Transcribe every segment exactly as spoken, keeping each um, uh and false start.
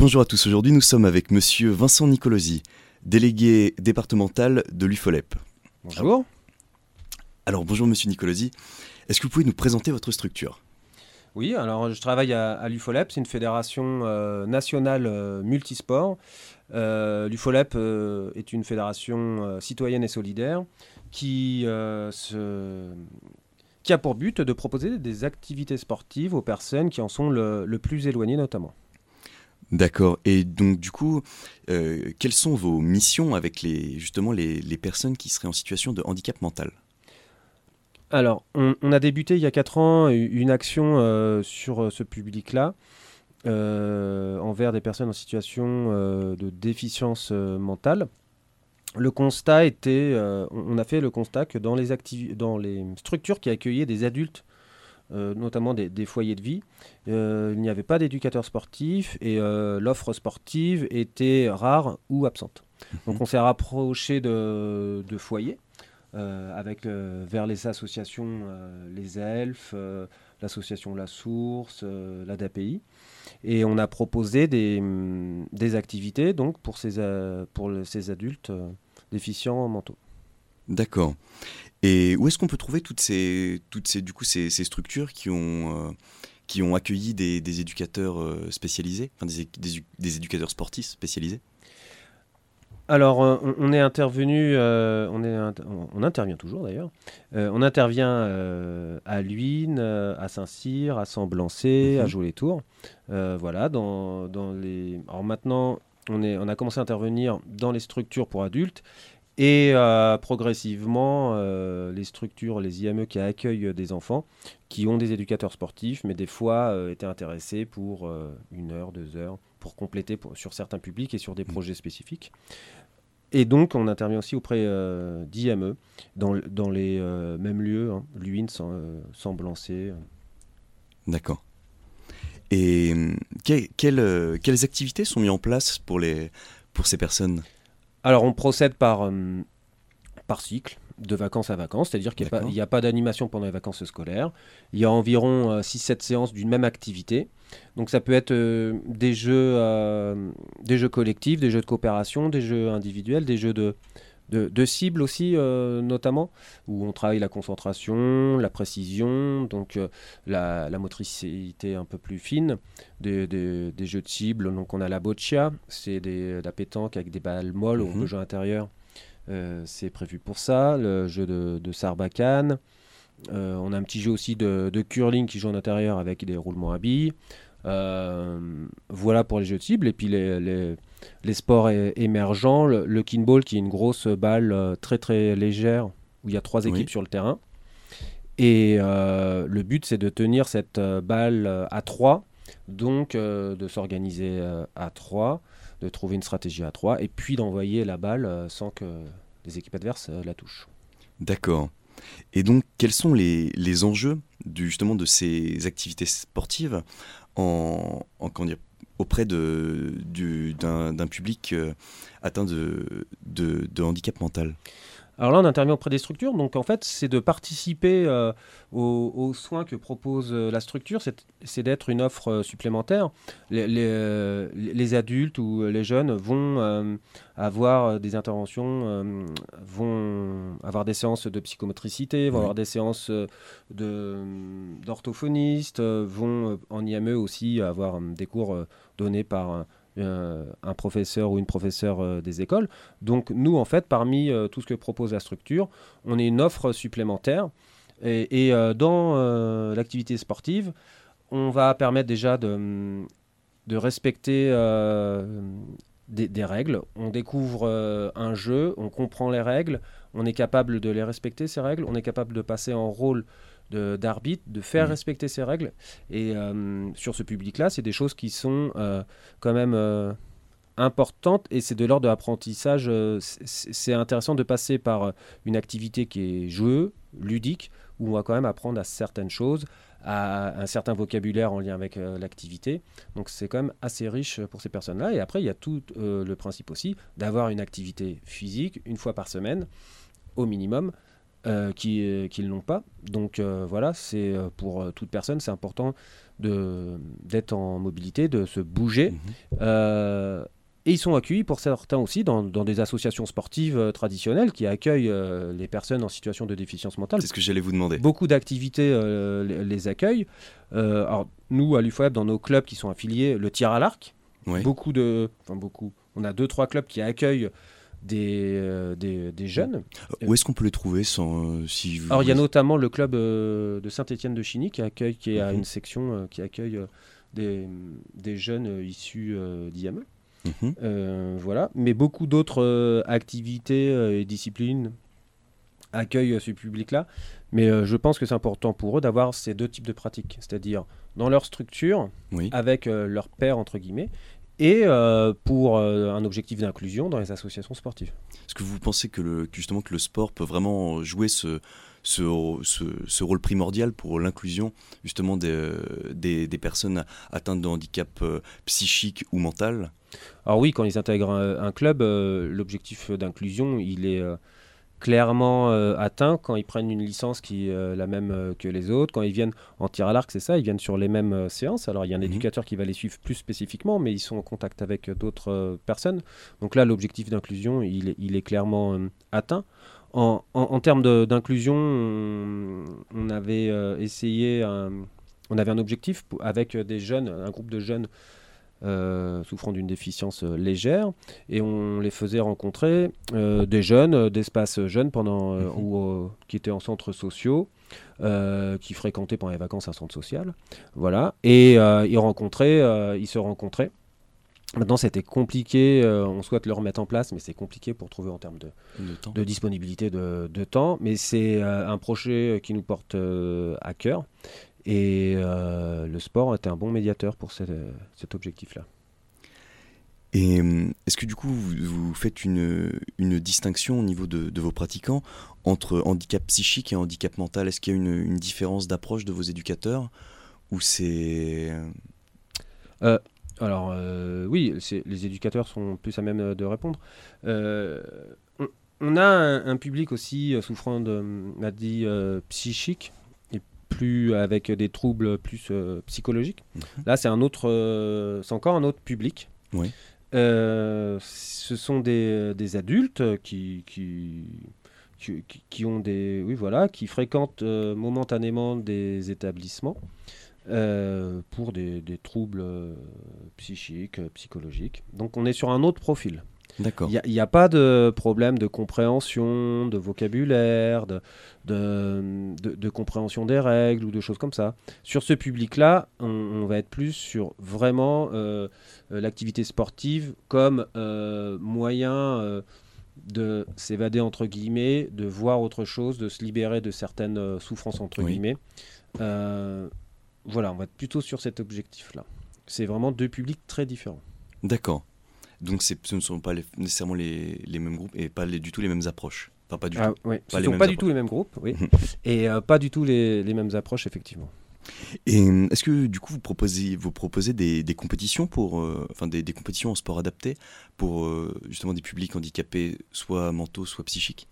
Bonjour à tous, aujourd'hui nous sommes avec monsieur Vincent Nicolosi, délégué départemental de l'U F O L E P. Bonjour. Alors bonjour monsieur Nicolosi, est-ce que vous pouvez nous présenter votre structure ? Oui, alors je travaille à, à l'U F O L E P, c'est une fédération euh, nationale euh, multisport. Euh, L'U F O L E P euh, est une fédération euh, citoyenne et solidaire qui, euh, se... qui a pour but de proposer des activités sportives aux personnes qui en sont le, le plus éloignées notamment. D'accord, et donc du coup, euh, quelles sont vos missions avec les, justement les, les personnes qui seraient en situation de handicap mental ? Alors, on, on a débuté il y a quatre ans une action euh, sur ce public-là, euh, envers des personnes en situation euh, de déficience euh, mentale. Le constat était, euh, on a fait le constat que dans les, activi- dans les structures qui accueillaient des adultes, euh, notamment des, des foyers de vie, euh, il n'y avait pas d'éducateurs sportifs et euh, l'offre sportive était rare ou absente. Donc on s'est rapproché de, de foyers. Euh, avec euh, vers les associations, euh, les Elfes, euh, l'association La Source, euh, l'A D A P I, et on a proposé des, hum, des activités donc pour ces, euh, pour le- ces adultes euh, déficients mentaux. D'accord. Et où est-ce qu'on peut trouver toutes ces, toutes ces, du coup, ces, ces structures qui ont, euh, qui ont accueilli des, des éducateurs euh, spécialisés, enfin des, des, des éducateurs sportifs spécialisés ? Alors, euh, on, on est intervenu, euh, on, est inter- on, on intervient toujours d'ailleurs. Euh, on intervient euh, à Luynes, euh, à Saint-Cyr, à Samblançay, à Mhm. Joux-les-Tours. Euh, voilà, dans, dans les. Alors maintenant, on, est, on a commencé à intervenir dans les structures pour adultes et euh, progressivement, euh, les structures, les I M E qui accueillent des enfants, qui ont des éducateurs sportifs, mais des fois euh, étaient intéressés pour euh, une heure, deux heures, pour compléter pour- sur certains publics et sur des projets spécifiques. Et donc, on intervient aussi auprès euh, d'I M E, dans, dans les euh, mêmes lieux, hein, Luynes, Sam- euh, Samblançay. D'accord. Et hum, que- quelles, euh, quelles activités sont mises en place pour, les, pour ces personnes ? Alors, on procède par, euh, par cycle, de vacances à vacances, c'est-à-dire qu'il D'accord. n'y a pas d'animation pendant les vacances scolaires. Il y a environ euh, six sept séances d'une même activité. Donc, ça peut être euh, des, jeux, euh, des jeux collectifs, des jeux de coopération, des jeux individuels, des jeux de, de, de cibles aussi, euh, notamment, où on travaille la concentration, la précision, donc euh, la, la motricité un peu plus fine, des, des- des jeux de cibles. Donc on a la boccia, c'est des, de la pétanque avec des balles molles, où on peut Mhm. jouer à l'intérieur, euh, c'est prévu pour ça. Le jeu de, de sarbacane. Euh, on a un petit jeu aussi de, de curling qui joue en intérieur avec des roulements à billes. Euh, voilà pour les jeux de cible. Et puis les, les, les sports é- émergents, le, le kinball qui est une grosse balle euh, très très légère où il y a trois équipes Oui. sur le terrain. Et euh, le but c'est de tenir cette euh, balle euh, à trois, donc euh, de s'organiser euh, à trois, de trouver une stratégie à trois et puis d'envoyer la balle euh, sans que les équipes adverses euh, la touchent. D'accord. Et donc, quels sont les, les enjeux du, justement de ces activités sportives en, en- comment dire, auprès de, du- d'un, d'un public euh, atteint de, de, de handicap mental ? Alors là, on intervient auprès des structures. Donc en fait, c'est de participer euh, aux, aux soins que propose euh, la structure. C'est, c'est d'être une offre euh, supplémentaire. Les, les, euh, les adultes ou euh, les jeunes vont euh, avoir euh, des interventions, euh, vont avoir des séances de psychomotricité, vont Oui. avoir des séances euh, de, d'orthophonistes, euh, vont euh, en I M E aussi avoir euh, des cours euh, donnés par euh, un un professeur ou une professeure euh, des écoles. Donc nous, en fait, parmi euh, tout ce que propose la structure, on est une offre supplémentaire. Et, et, euh, dans euh, l'activité sportive, on va permettre déjà de, de respecter euh, des, des règles. On découvre euh, un jeu, on comprend les règles, on est capable de les respecter, ces règles, on est capable de passer en rôle de- d'arbitre, de faire Mhm. respecter ces règles. Et euh, sur ce public-là, c'est des choses qui sont euh, quand même euh, importante et c'est de l'ordre de l'apprentissage. euh, C'est c'est intéressant de passer par euh, une activité qui est jeu, ludique, où on va quand même apprendre à certaines choses, à un certain vocabulaire en lien avec euh, l'activité. Donc c'est quand même assez riche pour ces personnes-là. Et après, il y a tout euh, le principe aussi d'avoir une activité physique une fois par semaine, au minimum, euh, qui qui ne l'ont pas. Donc euh, voilà, c'est euh, pour euh, toute personne, c'est important de d'être en mobilité, de se bouger. Mhm. Euh, et ils sont accueillis pour certains aussi dans, dans des associations sportives euh, traditionnelles qui accueillent euh, les personnes en situation de déficience mentale. C'est ce que j'allais vous demander. Beaucoup d'activités euh, les, les accueillent. Euh, alors nous, à l'U F O E P, dans nos clubs qui sont affiliés, le tir à l'arc, Oui. beaucoup de, enfin beaucoup, on a deux trois clubs qui accueillent des, euh, des, des jeunes. Où est-ce qu'on peut les trouver sans, euh, si vous... Alors il y a notamment le club euh, de Saint-Étienne de Chigny qui accueille, qui a Mhm. une section euh, qui accueille euh, des, des jeunes euh, issus euh, d'I M E. Mhm. Euh, voilà, mais beaucoup d'autres euh, activités euh, et disciplines accueillent euh, ce public-là. Mais euh, je pense que c'est important pour eux d'avoir ces deux types de pratiques, c'est-à-dire dans leur structure, Oui. avec euh, leur père, entre guillemets, et euh, pour euh, un objectif d'inclusion dans les associations sportives. Est-ce que vous pensez que, le, que justement que le sport peut vraiment jouer ce, ce, ce, ce rôle primordial pour l'inclusion justement des, des, des personnes atteintes de handicap euh, psychique ou mental? Alors oui, quand ils intègrent un, un club, euh, l'objectif d'inclusion, il est euh, clairement euh, atteint quand ils prennent une licence qui est euh, la même euh, que les autres. Quand ils viennent en tir à l'arc, c'est ça, ils viennent sur les mêmes euh, séances. Alors il y a un Mhm. éducateur qui va les suivre plus spécifiquement, mais ils sont en contact avec euh, d'autres euh, personnes. Donc là, l'objectif d'inclusion, il, est- il est clairement euh, atteint. En, en- en termes de- d'inclusion, on, on avait euh, essayé, un- on avait un objectif pour- avec des jeunes, un groupe de jeunes euh, souffrant d'une déficience euh, légère, et on les faisait rencontrer euh, des jeunes euh, d'espaces jeunes pendant, euh, Mhm. ou, euh, qui étaient en centres sociaux, euh, qui fréquentaient pendant les vacances un centre social, voilà, et euh, ils rencontraient, euh, ils se rencontraient. Maintenant, c'était compliqué, euh, on souhaite le remettre en place, mais c'est compliqué pour trouver en termes de, De temps. de disponibilité de, de temps, mais c'est euh, un projet qui nous porte euh, à cœur. Et euh, le sport était un bon médiateur pour cet, cet objectif-là. Et euh, est-ce que du coup vous, vous faites une, une distinction au niveau de, de vos pratiquants entre handicap psychique et handicap mental? Est-ce qu'il y a une, une différence d'approche de vos éducateurs ou c'est... Euh, alors, euh, oui, c'est- les éducateurs sont plus à même euh, de répondre. Euh, on, on a un, un public aussi euh, souffrant de maladies euh, psychiques, et plus avec des troubles plus euh, psychologiques. Mhm. Là, c'est un autre, euh, c'est encore un autre public. Oui. Euh, ce sont des, des adultes qui, qui, qui, qui- qui ont des, oui, voilà, qui fréquentent euh, momentanément des établissements euh, pour des, des troubles euh, psychiques, euh, psychologiques. Donc on est sur un autre profil. D'accord. Il n'y a, a pas de problème de compréhension, de vocabulaire, de, de, de- de compréhension des règles ou de choses comme ça. Sur ce public-là, on, on va être plus sur vraiment euh, euh, l'activité sportive comme euh, moyen euh, de s'évader, entre guillemets, de voir autre chose, de se libérer de certaines euh, souffrances, entre Oui. guillemets. Euh, voilà, on va être plutôt sur cet objectif-là. C'est vraiment deux publics très différents. D'accord. Donc c'est- ce ne sont pas les- nécessairement les, les mêmes groupes et pas les- du tout les mêmes approches. Enfin, pas du Ah, tout. ouais. Ce Pas ne les sont mêmes pas du approches. tout les mêmes groupes, oui. Et euh, pas du tout les, les mêmes approches, effectivement. Et euh, est-ce que du coup vous proposez, vous proposez des, des compétitions pour, euh, enfin des, des compétitions en sport adapté pour euh, justement des publics handicapés, soit mentaux, soit psychiques?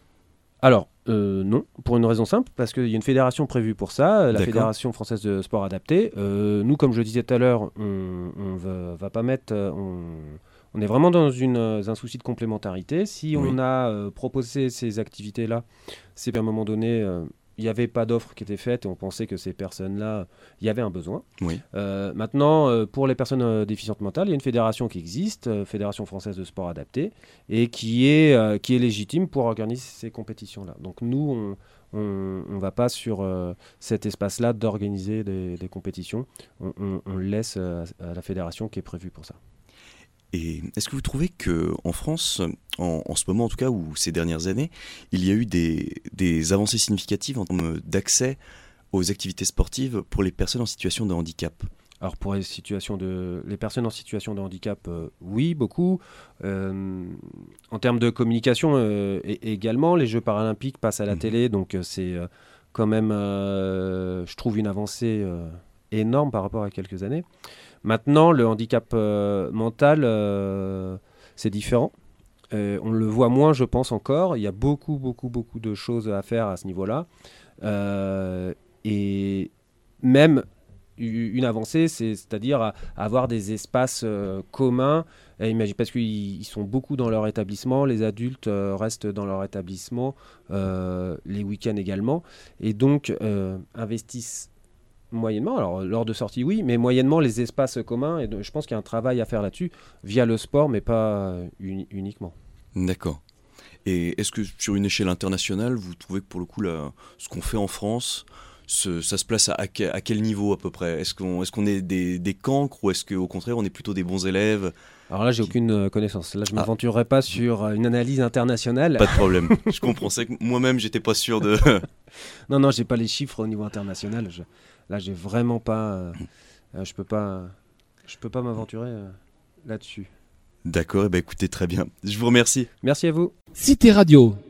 Alors, euh, non, pour une raison simple, parce qu'il y a une fédération prévue pour ça, la D'accord. Fédération française de sport adapté. Euh, nous, comme je le disais tout à l'heure, on ne va, va pas mettre... euh, On, on est vraiment dans une, euh, un souci de complémentarité. Si Oui. on a euh, proposé ces activités-là, c'est qu'à un moment donné, euh, il n'y avait pas d'offre qui était faite et on pensait que ces personnes-là, il y avait un besoin. Oui. Euh, maintenant, euh, pour les personnes euh, déficientes mentales, il y a une fédération qui existe, euh, Fédération française de sport adapté, et qui est, euh, qui est légitime pour organiser ces compétitions-là. Donc nous, on ne va pas sur euh, cet espace-là d'organiser des, des compétitions. On, on- on le laisse euh, à la fédération qui est prévue pour ça. Et est-ce que vous trouvez qu'en France, en, en ce moment en tout cas, ou ces dernières années, il y a eu des, des avancées significatives en termes d'accès aux activités sportives pour les personnes en situation de handicap? Alors pour les, situations de, les personnes en situation de handicap, euh, oui, beaucoup. Euh, en termes de communication, euh, et- également, les Jeux paralympiques passent à la Mhm. télé, donc euh, c'est euh, quand même, euh, je trouve, une avancée euh, énorme par rapport à quelques années. Maintenant, le handicap euh, mental, euh, c'est différent. Euh, on le voit moins, je pense, encore. Il y a beaucoup, beaucoup, beaucoup de choses à faire à ce niveau-là. Euh, et même u- une avancée, c'est, c'est-à-dire à- à avoir des espaces euh, communs. Et imagine, parce qu'ils ils sont beaucoup dans leur établissement, les adultes euh, restent dans leur établissement, euh, les week-ends également. Et donc, euh, investissent moyennement, alors lors de sorties, oui, mais moyennement les espaces communs. Et de- je pense qu'il y a un travail à faire là-dessus, via le sport, mais pas euh, uni- uniquement. D'accord. Et est-ce que sur une échelle internationale, vous trouvez que pour le coup, là, ce qu'on fait en France, ce- ça se place à, à que- à quel niveau à peu près? Est-ce qu'on est, qu'on est des, des cancres ou est-ce qu'au contraire, on est plutôt des bons élèves Alors là, j'ai qui... aucune euh, connaissance. Là, je ne Ah, m'aventurerai pas sur euh, une analyse internationale. pas de problème. Je comprends. C'est que moi-même, j'étais pas sûr de... Non, non, j'ai pas les chiffres au niveau international. Je- là, j'ai vraiment pas. euh, euh, je peux pas. Je peux pas m'aventurer euh, là-dessus. D'accord, eh ben, écoutez, très bien. Je vous remercie. Merci à vous. Cité Radio.